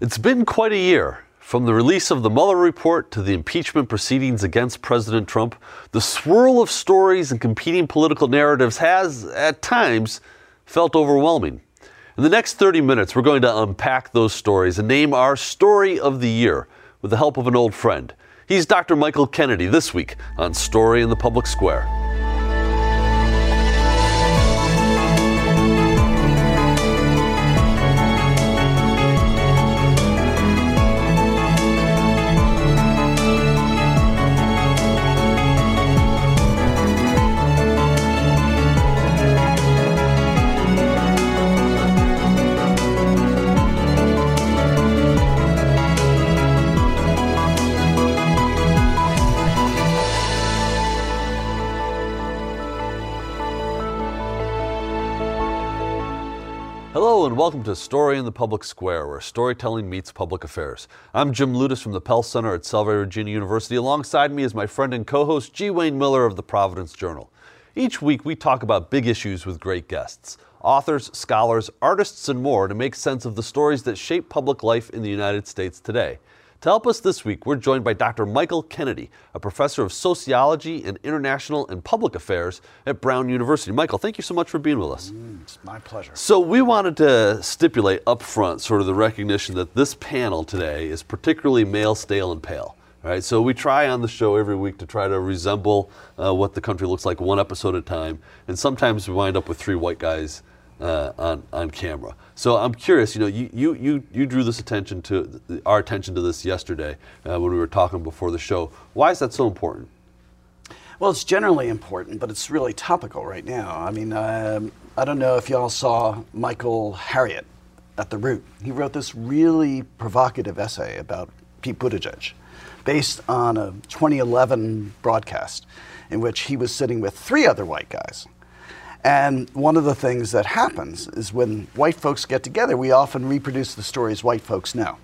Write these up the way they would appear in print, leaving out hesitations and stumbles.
It's been quite a year. From the release of the Mueller report to the impeachment proceedings against President Trump, the swirl of stories and competing political narratives has, at times, felt overwhelming. In the next 30 minutes, we're going to unpack those stories and name our Story of the Year with the help of an old friend. He's Dr. Michael Kennedy this week on Story in the Public Square. Hello and welcome to Story in the Public Square, where storytelling meets public affairs. I'm Jim Lutis from the Pell Center at Salve Regina University. Alongside me is my friend and co-host G. Wayne Miller of the Providence Journal. Each week we talk about big issues with great guests, authors, scholars, artists, and more to make sense of the stories that shape public life in the United States today. To help us this week, we're joined by Dr. Michael Kennedy, a professor of sociology and international and public affairs at Brown University. Michael, thank you so much for being with us. It's my pleasure. So we wanted to stipulate up front sort of the recognition that this panel today is particularly male, stale, and pale. All right, so we try on the show every week to try to resemble what the country looks like one episode at a time, and sometimes we wind up with three white guys on camera. So I'm curious, you drew our attention to this yesterday when we were talking before the show. Why is that so important? Well, it's generally important, but it's really topical right now. I mean, I don't know if y'all saw Michael Harriot at The Root. He wrote this really provocative essay about Pete Buttigieg based on a 2011 broadcast in which he was sitting with three other white guys. And one of the things that happens is when white folks get together, we often reproduce the stories white folks know.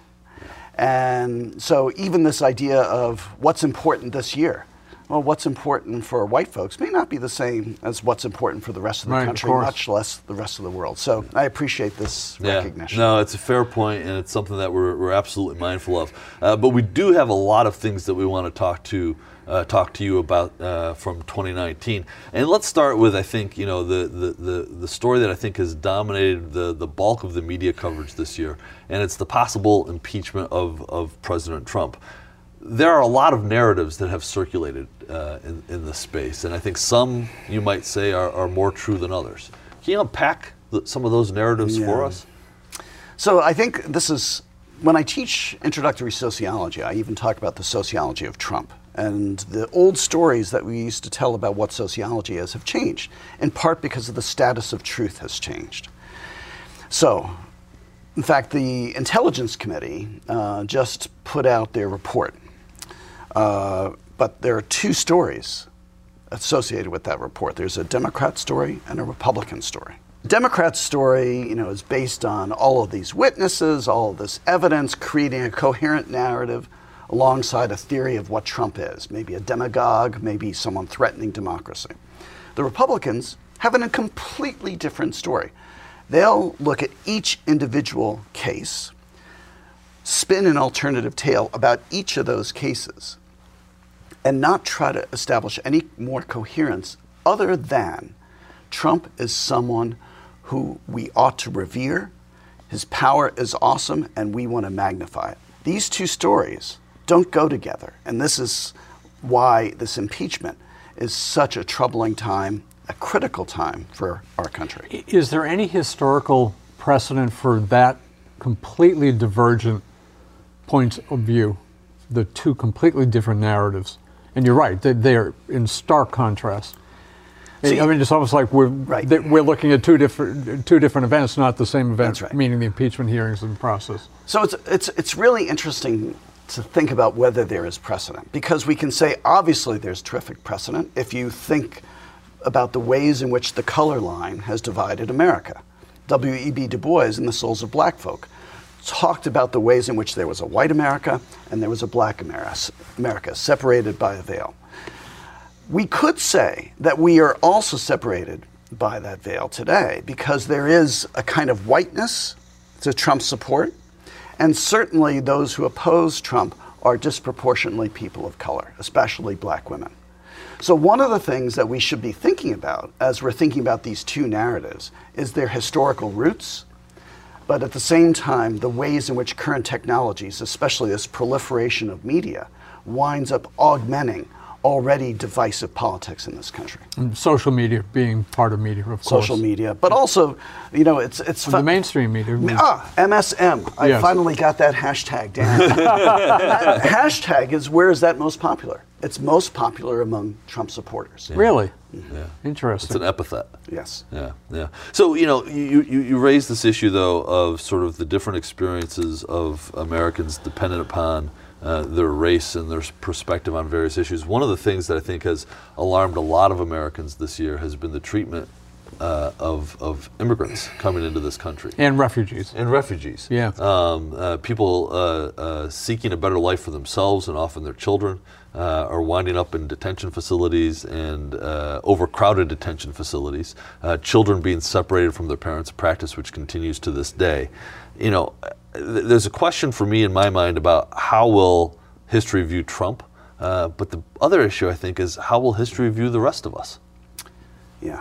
And so even this idea of what's important this year, well, what's important for white folks may not be the same as what's important for the rest of the country, much less the rest of the world. So I appreciate this recognition. No, it's a fair point, and it's something that we're absolutely mindful of. But we do have a lot of things that we want to talk to you about from 2019. And let's start with, I think, the story that I think has dominated the bulk of the media coverage this year, and it's the possible impeachment of President Trump. There are a lot of narratives that have circulated in this space, and I think some, you might say, are more true than others. Can you unpack some of those narratives for us? So I think this is, when I teach introductory sociology, I even talk about the sociology of Trump. And the old stories that we used to tell about what sociology is have changed, in part because of the status of truth has changed. So, in fact, the Intelligence Committee just put out their report. But there are two stories associated with that report. There's a Democrat story and a Republican story. The Democrat story, is based on all of these witnesses, all of this evidence, creating a coherent narrative alongside a theory of what Trump is, maybe a demagogue, maybe someone threatening democracy. The Republicans have a completely different story. They'll look at each individual case, spin an alternative tale about each of those cases, and not try to establish any more coherence other than Trump is someone who we ought to revere, his power is awesome, and we want to magnify it. These two stories don't go together. And this is why this impeachment is such a troubling time, a critical time for our country. Is there any historical precedent for that completely divergent points of view, the two completely different narratives? And you're right, they are in stark contrast. See, I mean, it's almost like we're looking at two different events, not the same event, meaning the impeachment hearings and process. So it's really interesting to think about whether there is precedent, because we can say obviously there's terrific precedent if you think about the ways in which the color line has divided America. W.E.B. Du Bois in The Souls of Black Folk talked about the ways in which there was a white America and there was a black America separated by a veil. We could say that we are also separated by that veil today because there is a kind of whiteness to Trump's support And certainly those who oppose Trump are disproportionately people of color, especially black women. So one of the things that we should be thinking about as we're thinking about these two narratives is their historical roots, but at the same time, the ways in which current technologies, especially this proliferation of media, winds up augmenting already divisive politics in this country. And social media being part of media, of course. Social media, but also, you know, it's the mainstream media. MSM. I Yes. finally got that hashtag down. That hashtag is, where is that most popular? It's most popular among Trump supporters. Really? Yeah. Interesting. It's an epithet. Yes. Yeah, yeah. So, you know, you raised this issue, though, of sort of the different experiences of Americans dependent upon their race and their perspective on various issues. One of the things that I think has alarmed a lot of Americans this year has been the treatment of immigrants coming into this country. And refugees. And refugees. Yeah. People seeking a better life for themselves and often their children are winding up in detention facilities and overcrowded detention facilities. Children being separated from their parents, a practice which continues to this day. You know, there's a question for me in my mind about how will history view Trump, but the other issue I think is how will history view the rest of us? Yeah.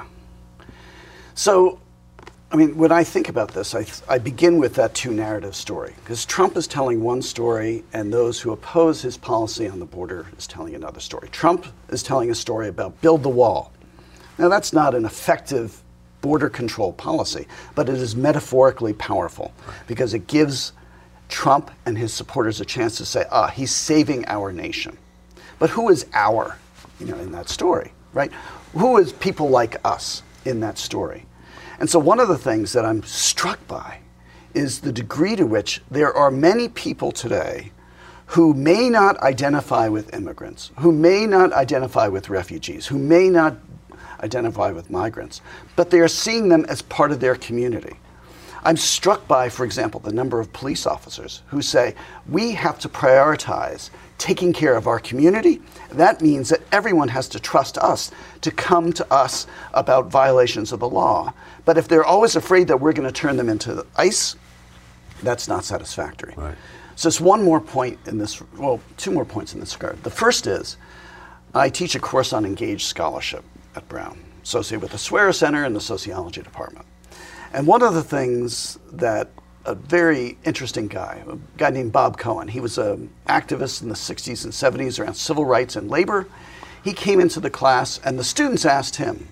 So, I mean, when I think about this, I begin with that two-narrative story, because Trump is telling one story, and those who oppose his policy on the border is telling another story. Trump is telling a story about build the wall. Now, that's not an effective border control policy, but it is metaphorically powerful, because it gives Trump and his supporters a chance to say, he's saving our nation. But who is our, in that story, right? Who is people like us in that story? And so one of the things that I'm struck by is the degree to which there are many people today who may not identify with immigrants, who may not identify with refugees, who may not identify with migrants, but they are seeing them as part of their community. I'm struck by, for example, the number of police officers who say, we have to prioritize taking care of our community. That means that everyone has to trust us to come to us about violations of the law. But if they're always afraid that we're going to turn them into ICE, that's not satisfactory. Right. So it's one more point in this, well, two more points in this regard. The first is, I teach a course on engaged scholarship at Brown, associated with the Swearer Center and the sociology department. And one of the things that a very interesting guy, a guy named Bob Cohen, he was an activist in the 60s and 70s around civil rights and labor. He came into the class and the students asked him,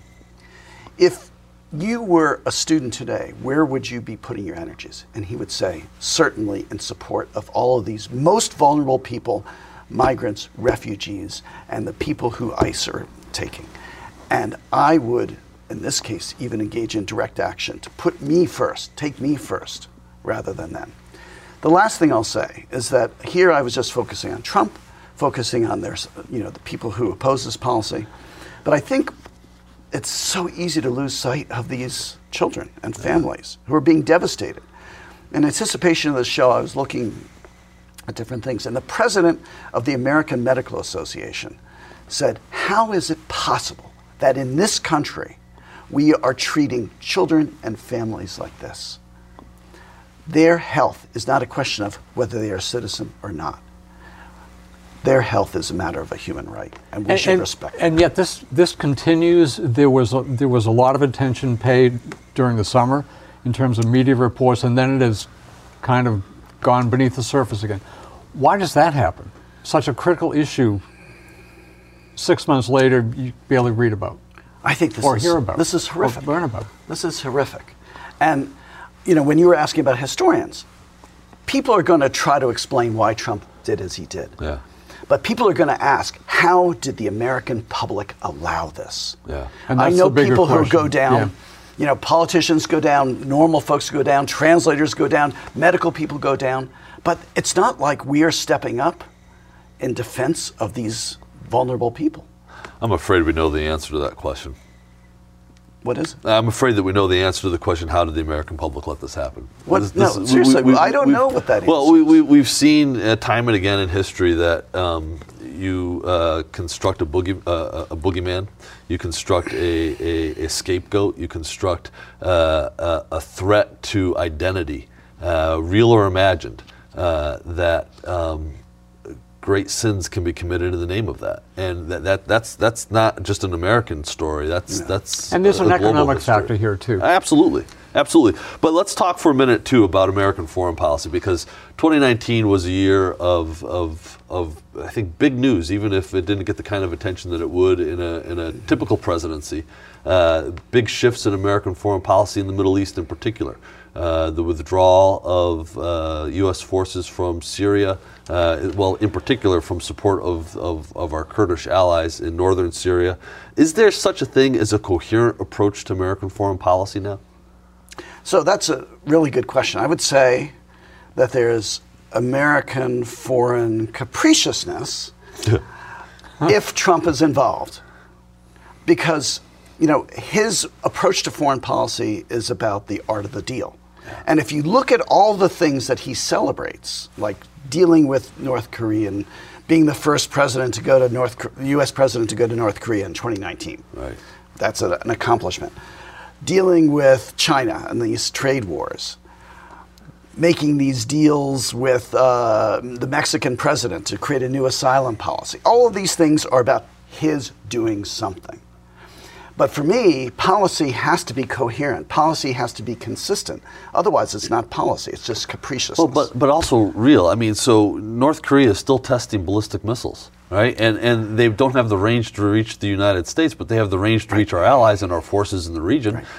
if you were a student today, where would you be putting your energies? And he would say, certainly in support of all of these most vulnerable people, migrants, refugees, and the people who ICE are taking. And I would, in this case, even engage in direct action to put me first, take me first, rather than them. The last thing I'll say is that here I was just focusing on Trump, focusing on their, the people who oppose this policy. But I think it's so easy to lose sight of these children and families who are being devastated. In anticipation of this show, I was looking at different things. And the president of the American Medical Association said, how is it possible that in this country we are treating children and families like this? Their health is not a question of whether they are a citizen or not. Their health is a matter of a human right, and we should respect it. And yet this continues. There was a lot of attention paid during the summer in terms of media reports, and then it has kind of gone beneath the surface again. Why does that happen? Such a critical issue, 6 months later, you barely read about. I think this hear about. This is horrific. Or learn about. This is horrific. And when you were asking about historians, people are going to try to explain why Trump did as he did. Yeah. But people are going to ask, how did the American public allow this? Yeah. And I that's know the bigger people who question. go down, politicians go down, normal folks go down, translators go down, medical people go down. But it's not like we are stepping up in defense of these vulnerable people. I'm afraid we know the answer to that question. What is it? I'm afraid that we know the answer to the question, how did the American public let this happen? Seriously, I don't know what that is. Well, we've seen time and again in history that you construct a boogeyman, you construct a scapegoat, you construct a threat to identity, real or imagined, that great sins can be committed in the name of that, and that's not just an American story. That's and there's an global economic history. factor here too. Absolutely. But let's talk for a minute too about American foreign policy, because 2019 was a year of I think big news, even if it didn't get the kind of attention that it would in a typical presidency. Big shifts in American foreign policy in the Middle East in particular. The withdrawal of U.S. forces from Syria, in particular from support of our Kurdish allies in northern Syria. Is there such a thing as a coherent approach to American foreign policy now? So that's a really good question. I would say that there's American foreign capriciousness if Trump is involved, because his approach to foreign policy is about the art of the deal. And if you look at all the things that he celebrates, like dealing with North Korea and being the first president to go to U.S. president to go to North Korea in 2019, right? That's an accomplishment. Dealing with China and these trade wars, making these deals with the Mexican president to create a new asylum policy. All of these things are about his doing something. But for me, policy has to be coherent. Policy has to be consistent. Otherwise, it's not policy. It's just capriciousness. Well, but also real. I mean, so North Korea is still testing ballistic missiles, right? And they don't have the range to reach the United States, but they have the range to reach our allies and our forces in the region. Right.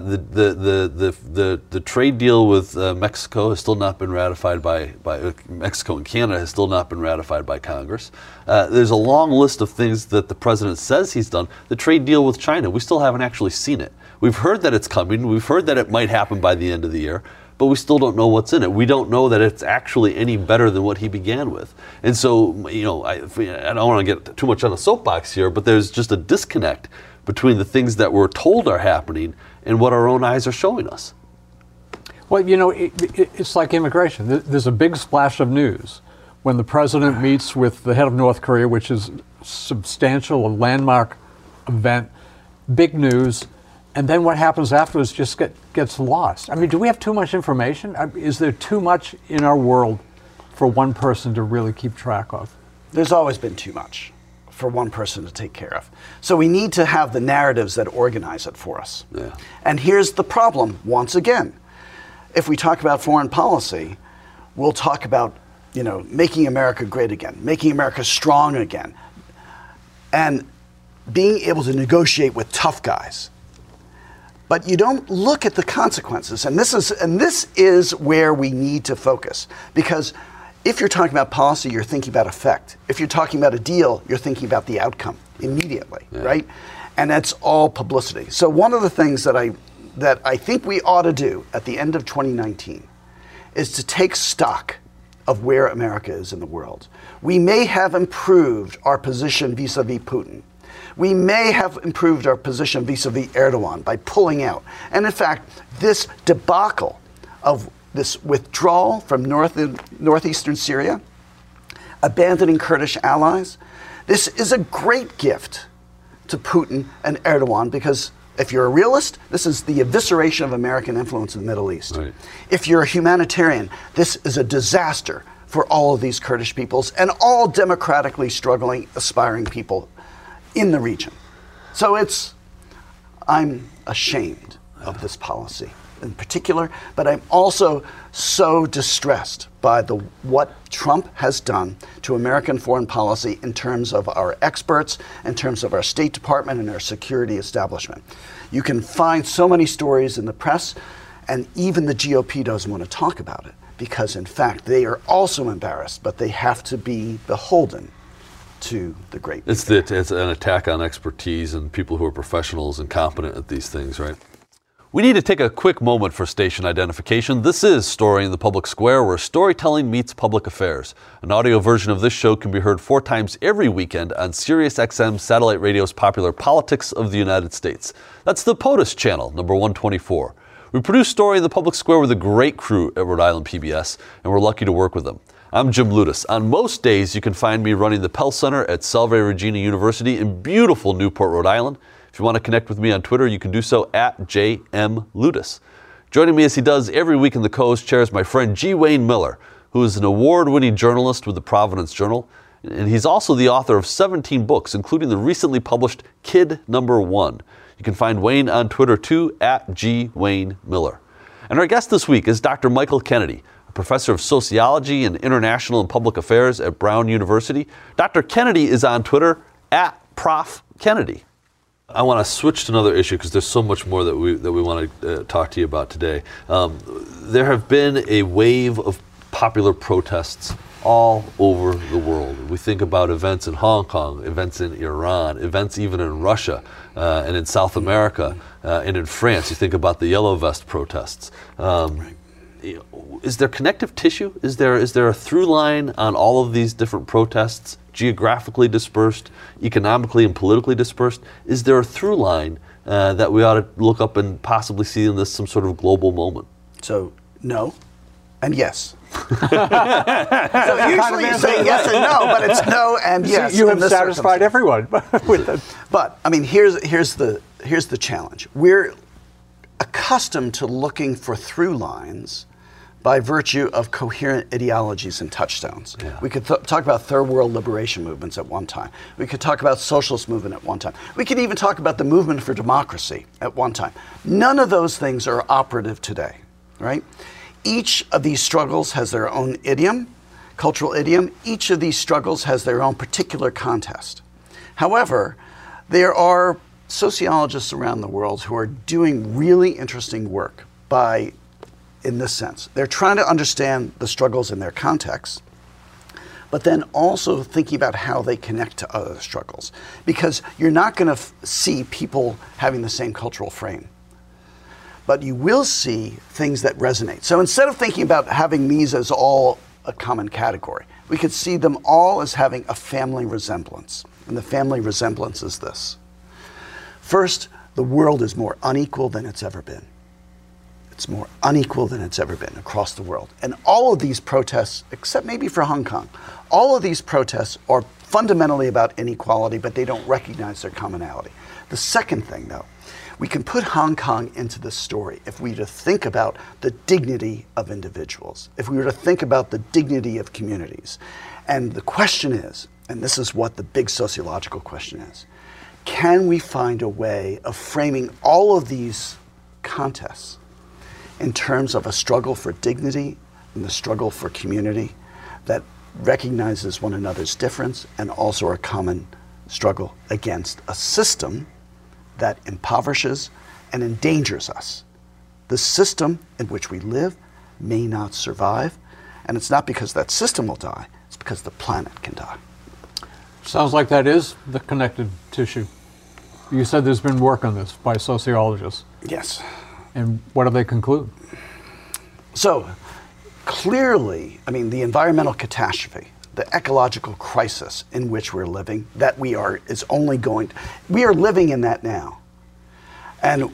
The trade deal with Mexico has still not been ratified by Mexico and Canada has still not been ratified by Congress. There's a long list of things that the president says he's done. The trade deal with China, we still haven't actually seen it. We've heard that it's coming. We've heard that it might happen by the end of the year, but we still don't know what's in it. We don't know that it's actually any better than what he began with. And so, I don't want to get too much on a soapbox here, but there's just a disconnect between the things that we're told are happening and what our own eyes are showing us. Well, it's like immigration. There's a big splash of news when the president meets with the head of North Korea, which is substantial, a landmark event, big news, and then what happens afterwards just gets lost. I mean, do we have too much information? Is there too much in our world for one person to really keep track of? There's always been too much for one person to take care of. So we need to have the narratives that organize it for us. Yeah. And here's the problem, once again. If we talk about foreign policy, we'll talk about, making America great again, making America strong again, and being able to negotiate with tough guys. But you don't look at the consequences, and this is where we need to focus. Because if you're talking about policy, you're thinking about effect. If you're talking about a deal, you're thinking about the outcome immediately, right? And that's all publicity. So one of the things that I think we ought to do at the end of 2019 is to take stock of where America is in the world. We may have improved our position vis-a-vis Putin. We may have improved our position vis-a-vis Erdogan by pulling out. And in fact, this debacle of this withdrawal from northeastern Syria, abandoning Kurdish allies, this is a great gift to Putin and Erdogan, because if you're a realist, this is the evisceration of American influence in the Middle East. Right. If you're a humanitarian, this is a disaster for all of these Kurdish peoples and all democratically struggling, aspiring people in the region. So I'm ashamed of this policy in particular, but I'm also so distressed by what Trump has done to American foreign policy in terms of our experts, in terms of our State Department and our security establishment. You can find so many stories in the press, and even the GOP doesn't want to talk about it, because in fact they are also embarrassed, but they have to be beholden to the great people. It's an attack on expertise and people who are professionals and competent at these things, right? We need to take a quick moment for station identification. This is Story in the Public Square, where storytelling meets public affairs. An audio version of this show can be heard 4 times every weekend on SiriusXM Satellite Radio's popular Politics of the United States. That's the POTUS channel, number 124. We produce Story in the Public Square with a great crew at Rhode Island PBS, and we're lucky to work with them. I'm Jim Ludes. On most days, you can find me running the Pell Center at Salve Regina University in beautiful Newport, Rhode Island. If you want to connect with me on Twitter, you can do so at JM Ludes. Joining me as he does every week in the co-host chair is my friend G. Wayne Miller, who is an award-winning journalist with the Providence Journal, and he's also the author of 17 books, including the recently published Kid Number 1. You can find Wayne on Twitter too, @GWayneMiller. And our guest this week is Dr. Michael Kennedy, a professor of sociology and international and public affairs at Brown University. Dr. Kennedy is on Twitter @ProfKennedy. I want to switch to another issue because there's so much more that we want to talk to you about today. There have been a wave of popular protests all over the world. We think about events in Hong Kong, events in Iran, events even in Russia and in South America and in France. You think about the Yellow Vest protests. Is there connective tissue? Is there a through line on all of these different protests, geographically dispersed, economically and politically dispersed? Is there a through line that we ought to look up and possibly see in this some sort of global moment? So, no and yes. So usually you say yes and no, but it's no and yes. You have satisfied everyone with that. But I mean, here's the challenge. We're accustomed to looking for through lines by virtue of coherent ideologies and touchstones. Yeah. We could talk about third world liberation movements at one time. We could talk about socialist movement at one time. We could even talk about the movement for democracy at one time. None of those things are operative today, right? Each of these struggles has their own idiom, cultural idiom. Each of these struggles has their own particular context. However, there are sociologists around the world who are doing really interesting work in this sense. They're trying to understand the struggles in their context, but then also thinking about how they connect to other struggles. Because you're not going to see people having the same cultural frame, but you will see things that resonate. So instead of thinking about having these as all a common category, we could see them all as having a family resemblance. And the family resemblance is this. First, the world is more unequal than it's ever been. It's more unequal than it's ever been across the world. And all of these protests, except maybe for Hong Kong, all of these protests are fundamentally about inequality, but they don't recognize their commonality. The second thing, though, we can put Hong Kong into this story if we were to think about the dignity of individuals, if we were to think about the dignity of communities. And the question is, and this is what the big sociological question is, can we find a way of framing all of these contests in terms of a struggle for dignity and the struggle for community that recognizes one another's difference and also a common struggle against a system that impoverishes and endangers us? The system in which we live may not survive, and it's not because that system will die, it's because the planet can die. Sounds like that is the connective tissue. You said there's been work on this by sociologists. Yes. And what do they conclude? So, clearly, I mean, the environmental catastrophe, the ecological crisis in which we're living, that we are living in that now. And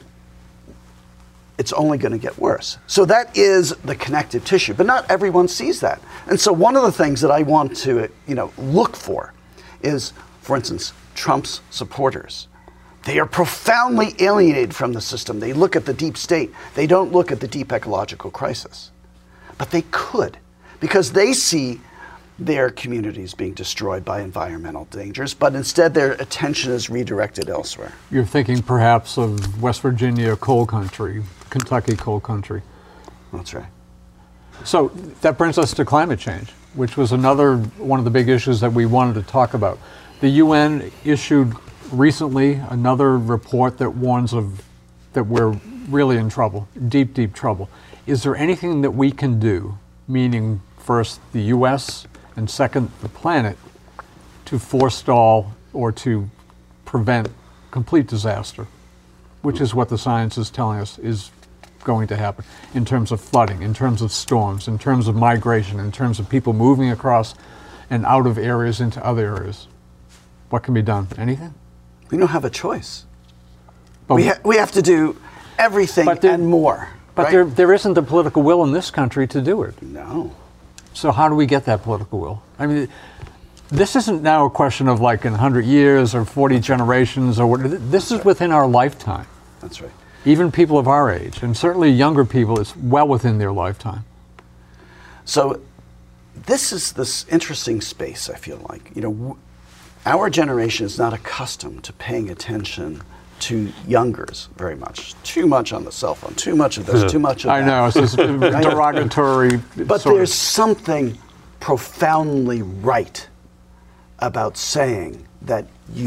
it's only going to get worse. So that is the connective tissue, but not everyone sees that. And so one of the things that I want to, look for is, for instance, Trump's supporters. They are profoundly alienated from the system. They look at the deep state. They don't look at the deep ecological crisis. But they could, because they see their communities being destroyed by environmental dangers, but instead their attention is redirected elsewhere. You're thinking perhaps of West Virginia coal country, Kentucky coal country. That's right. So that brings us to climate change, which was another one of the big issues that we wanted to talk about. The UN issued recently another report that warns that we're really in trouble, deep, deep trouble. Is there anything that we can do, meaning first the US and second the planet, to forestall or to prevent complete disaster, which is what the science is telling us is going to happen in terms of flooding, in terms of storms, in terms of migration, in terms of people moving across and out of areas into other areas? What can be done? Anything? We don't have a choice. We have to do everything and more. But right? there isn't the political will in this country to do it. No. So how do we get that political will? I mean, this isn't now a question of like in 100 years or 40 generations or what. This is within our lifetime. That's right. Even people of our age, and certainly younger people, it's well within their lifetime. So this is this interesting space, I feel like. Our generation is not accustomed to paying attention to youngers very much. Too much on the cell phone, too much of this, too much of that. I know, it's this derogatory. But there's something profoundly right about saying that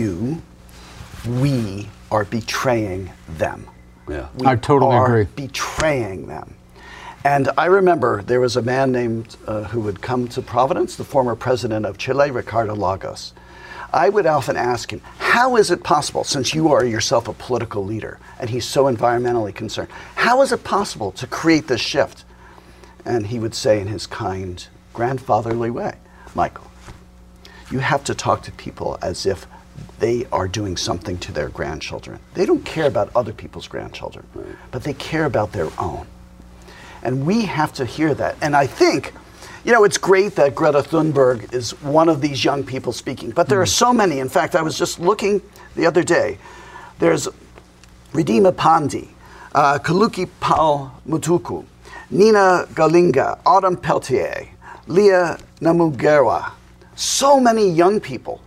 we are betraying them. Yeah. I totally agree. Betraying them. And I remember there was a man named who would come to Providence, the former president of Chile, Ricardo Lagos. I would often ask him, how is it possible, since you are yourself a political leader and he's so environmentally concerned, how is it possible to create this shift? And he would say in his kind, grandfatherly way, Michael, you have to talk to people as if they are doing something to their grandchildren. They don't care about other people's grandchildren, but they care about their own. And we have to hear that. And I think, it's great that Greta Thunberg is one of these young people speaking, but there are so many. In fact, I was just looking the other day. There's Ridhima Pandey, Kaluki Pal Mutuku, Nina Galinga, Autumn Peltier, Leah Namugerwa. So many young people.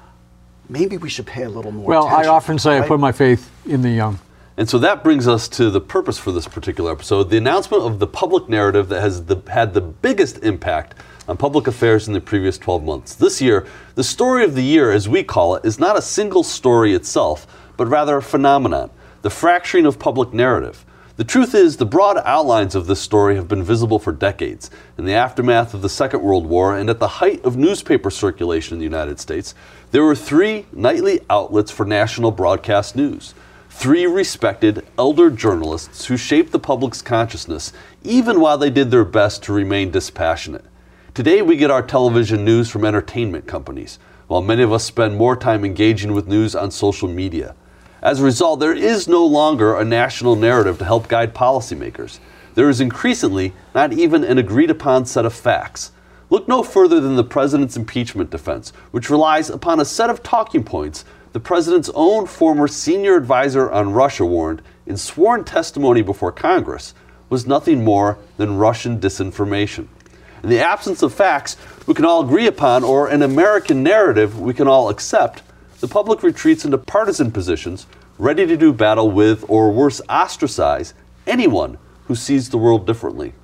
Maybe we should pay a little more attention. Well, I often say I put my faith in the young. And so that brings us to the purpose for this particular episode, the announcement of the public narrative that has had the biggest impact on public affairs in the previous 12 months. This year, the story of the year, as we call it, is not a single story itself, but rather a phenomenon, the fracturing of public narrative. The truth is, the broad outlines of this story have been visible for decades. In the aftermath of the Second World War and at the height of newspaper circulation in the United States, there were 3 nightly outlets for national broadcast news. 3 respected elder journalists who shaped the public's consciousness, even while they did their best to remain dispassionate. Today we get our television news from entertainment companies, while many of us spend more time engaging with news on social media. As a result, there is no longer a national narrative to help guide policymakers. There is increasingly not even an agreed-upon set of facts. Look no further than the president's impeachment defense, which relies upon a set of talking points the president's own former senior advisor on Russia warned in sworn testimony before Congress was nothing more than Russian disinformation. In the absence of facts we can all agree upon, or an American narrative we can all accept, the public retreats into partisan positions, ready to do battle with, or worse, ostracize, anyone who sees the world differently.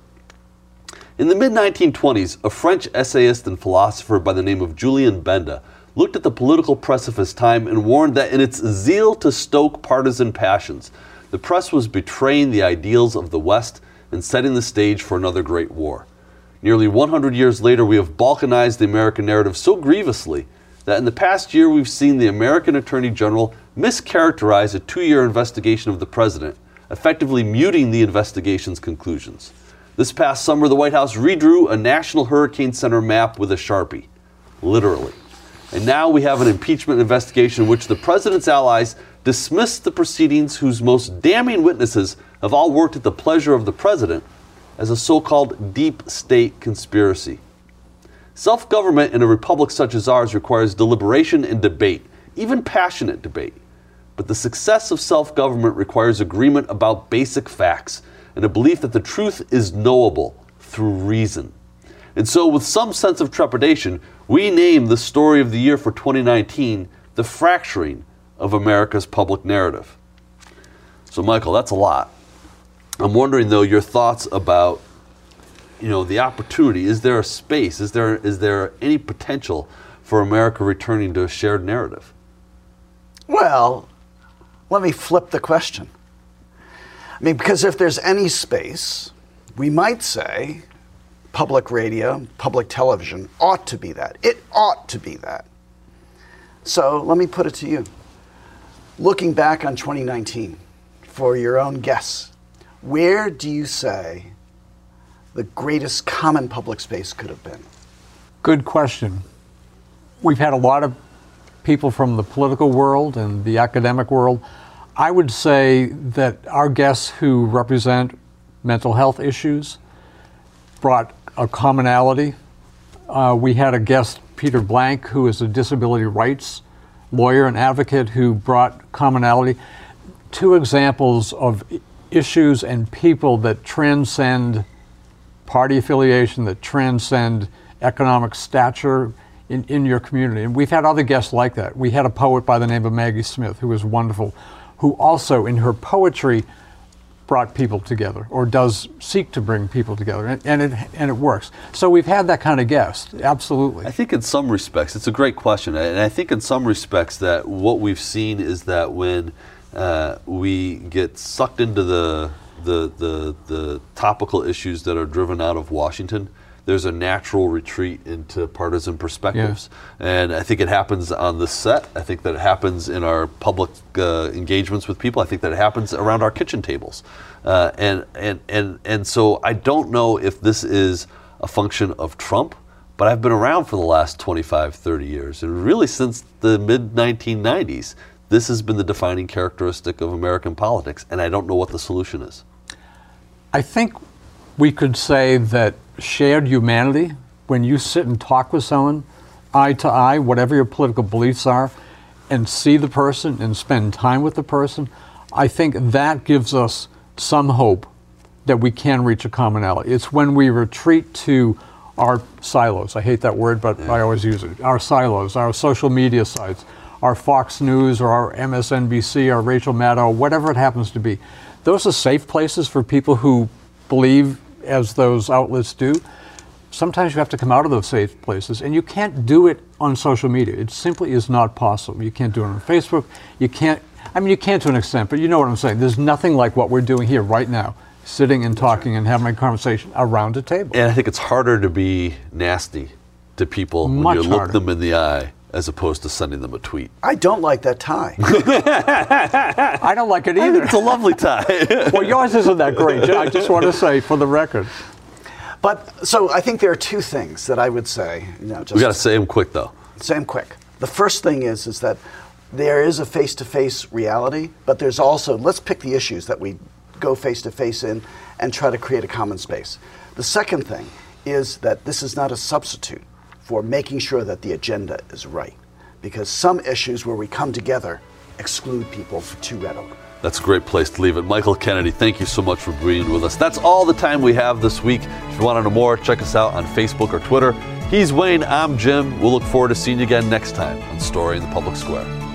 In the mid-1920s, a French essayist and philosopher by the name of Julien Benda looked at the political press of his time and warned that in its zeal to stoke partisan passions, the press was betraying the ideals of the West and setting the stage for another great war. Nearly 100 years later, we have balkanized the American narrative so grievously that in the past year we've seen the American Attorney General mischaracterize a 2-year investigation of the president, effectively muting the investigation's conclusions. This past summer, the White House redrew a National Hurricane Center map with a Sharpie, literally. And now we have an impeachment investigation in which the president's allies dismissed the proceedings whose most damning witnesses have all worked at the pleasure of the president as a so-called deep state conspiracy. Self-government in a republic such as ours requires deliberation and debate, even passionate debate. But the success of self-government requires agreement about basic facts and a belief that the truth is knowable through reason. And so, with some sense of trepidation, we name the story of the year for 2019 the fracturing of America's public narrative. So, Michael, that's a lot. I'm wondering, though, your thoughts about, the opportunity. Is there a space? Is there any potential for America returning to a shared narrative? Well, let me flip the question. Because if there's any space, we might say public radio, public television ought to be that. It ought to be that. So let me put it to you. Looking back on 2019, for your own guess, where do you say the greatest common public space could have been? Good question. We've had a lot of people from the political world and the academic world. I would say that our guests who represent mental health issues brought a commonality. We had a guest, Peter Blank, who is a disability rights lawyer and advocate, who brought commonality. 2 examples of issues and people that transcend party affiliation, that transcend economic stature in your community. And we've had other guests like that. We had a poet by the name of Maggie Smith, who was wonderful, who also in her poetry brought people together, or does seek to bring people together, and it works. So we've had that kind of guest, absolutely. I think in some respects, it's a great question, and I think in some respects that what we've seen is that when we get sucked into the topical issues that are driven out of Washington, there's a natural retreat into partisan perspectives. Yeah. And I think it happens on the set. I think that it happens in our public engagements with people. I think that it happens around our kitchen tables. And so I don't know if this is a function of Trump, but I've been around for the last 25, 30 years. And really since the mid-1990s, this has been the defining characteristic of American politics. And I don't know what the solution is. I think we could say that shared humanity, when you sit and talk with someone, eye to eye, whatever your political beliefs are, and see the person and spend time with the person, I think that gives us some hope that we can reach a commonality. It's when we retreat to our silos. I hate that word, but I always use it. Our silos, our social media sites, our Fox News or our MSNBC, our Rachel Maddow, whatever it happens to be. Those are safe places for people who believe as those outlets do. Sometimes you have to come out of those safe places, and you can't do it on social media. It simply is not possible. You can't do it on Facebook. You can't to an extent, but you know what I'm saying. There's nothing like what we're doing here right now, sitting and talking and having a conversation around a table. And I think it's harder to be nasty to people when you look them in the eye as opposed to sending them a tweet. I don't like that tie. I don't like it either. It's a lovely tie. Well, yours isn't that great. I just want to say for the record. But so I think there are two things that I would say. We got to say them quick, though. Say them quick. The first thing is that there is a face-to-face reality, but there's also, let's pick the issues that we go face-to-face in and try to create a common space. The second thing is that this is not a substitute for making sure that the agenda is right, because some issues where we come together exclude people too readily. That's a great place to leave it. Michael Kennedy, thank you so much for being with us. That's all the time we have this week. If you want to know more, check us out on Facebook or Twitter. He's Wayne, I'm Jim. We'll look forward to seeing you again next time on Story in the Public Square.